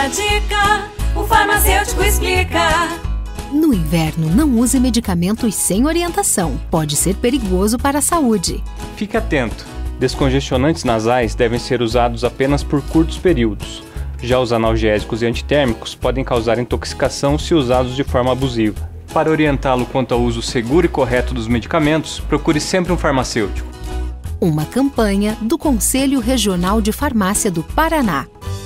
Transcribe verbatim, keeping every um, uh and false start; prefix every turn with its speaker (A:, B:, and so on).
A: uma dica, o farmacêutico explica.
B: No inverno, não use medicamentos sem orientação. Pode ser perigoso para a saúde.
C: Fique atento. Descongestionantes nasais devem ser usados apenas por curtos períodos. Já os analgésicos e antitérmicos podem causar intoxicação se usados de forma abusiva. Para orientá-lo quanto ao uso seguro e correto dos medicamentos, procure sempre um farmacêutico.
B: Uma campanha do Conselho Regional de Farmácia do Paraná.